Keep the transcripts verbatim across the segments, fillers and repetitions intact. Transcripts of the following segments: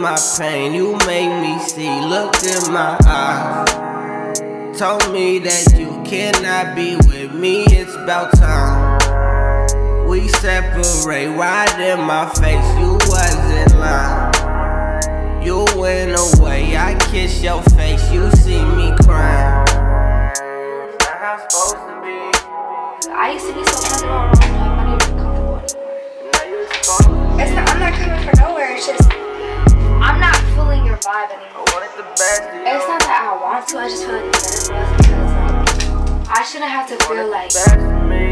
my pain, you made me see, looked in my eyes, told me that you cannot be with me, it's about time we separate. Right in my face, you wasn't lying. You went away, I kiss your face, you see me crying. That's not how it's supposed to be. I used to be so comfortable around you, I'm not even comfortable anymore. It's not, I'm not coming for nowhere, it's just I'm not feeling your vibe anymore. I wanted the best of you. It's not that I want to, I just feel like it's better for us because like I shouldn't have to feel like best of me.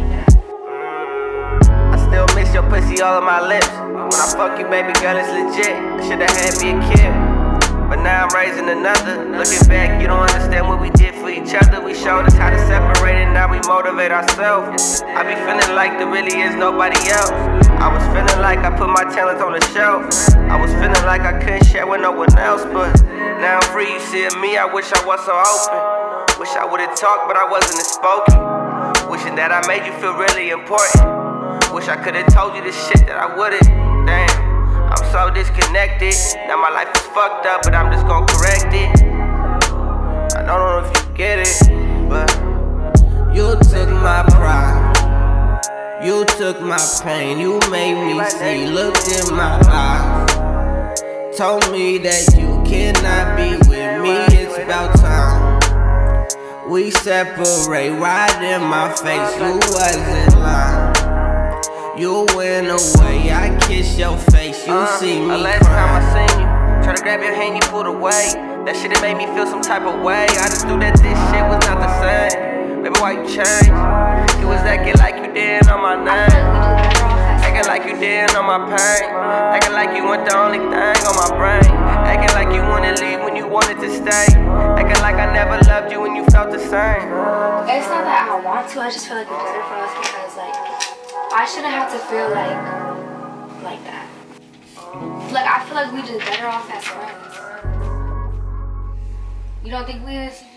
I still miss your pussy all on my lips. When I fuck you, baby girl, it's legit. I should've had me a kid, but now I'm raising another. Looking back, you don't understand what we did for each other. We showed us how to separate and now we motivate ourselves. I be feeling like there really is nobody else. I was feeling like I put my talents on the shelf. I was feeling like I couldn't share with no one else, but now I'm free, you seeing me, I wish I was so open. Wish I would've talked, but I wasn't as spoken. Wishing that I made you feel really important. Wish I could've told you the shit that I wouldn't. Damn, I'm so disconnected. Now my life is fucked up, but I'm just gon' correct it. I don't know if you get it, but you took my pride, you took my pain, you made me see, looked in my eyes, told me that you cannot be with me, it's about time we separate. Right in my face, you wasn't lying. You went away, I kiss your face, you uh, see me crying. Last time I seen you, try to grab your hand, you pulled away. That shit, it made me feel some type of way. I just knew that this shit was not the same. Baby, why you changed? You was acting like you did on my name, acting like you did on my pain, acting like you weren't the only thing on my brain, acting like you wanna leave when you wanted to stay, acting like I never loved you when you felt the same. It's not that I want to, I just feel like it's better for us because like I shouldn't have to feel like like that. Like I feel like we just better off as friends. You don't think we is?